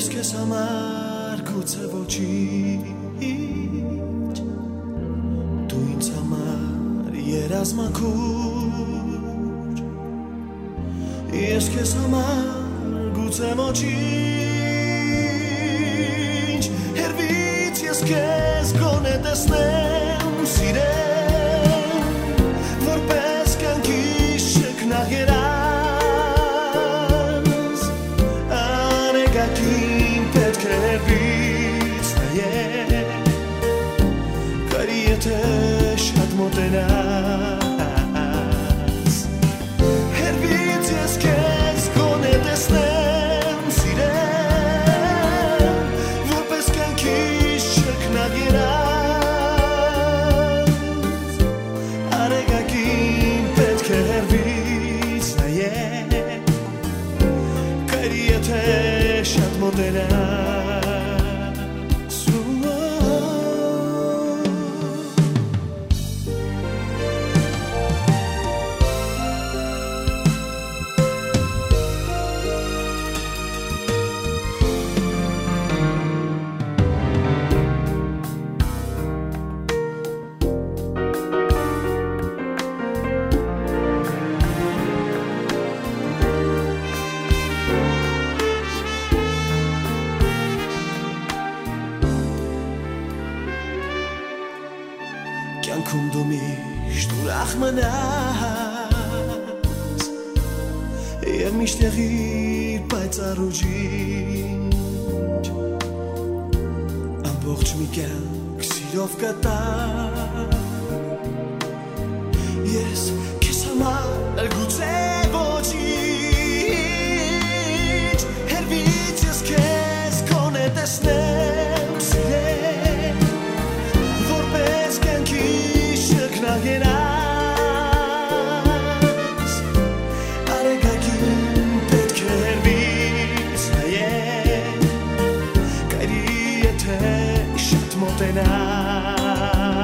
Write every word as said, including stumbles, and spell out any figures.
Ես քեզ համար գուցե ոչինչ Դու ինձ համար երազմաքուր Ես քեզ համար գուցե ոչինչ Հերվից ես քեզ գոնե տեսնեմ սիրեմ Որպես կյանքի շքնաղերաս Անեգակին պետք է հերվից նայել Կարի եթե շատ մոտենաս Հերվից ես քեզ գոնե տեսնեմ սիրեմ Որպես կյանքի շքնաղերաս Անեգակին պետք է հերվից նայել Կարի եթե շատ մոտենաս Կյանքում դու միշտ ուրախ մնաս Եվ միշտ եղիր պայծառ ու ջինջ Ամբողջ մի կյանք սիրով կտամ Ես քեզ համար գուցե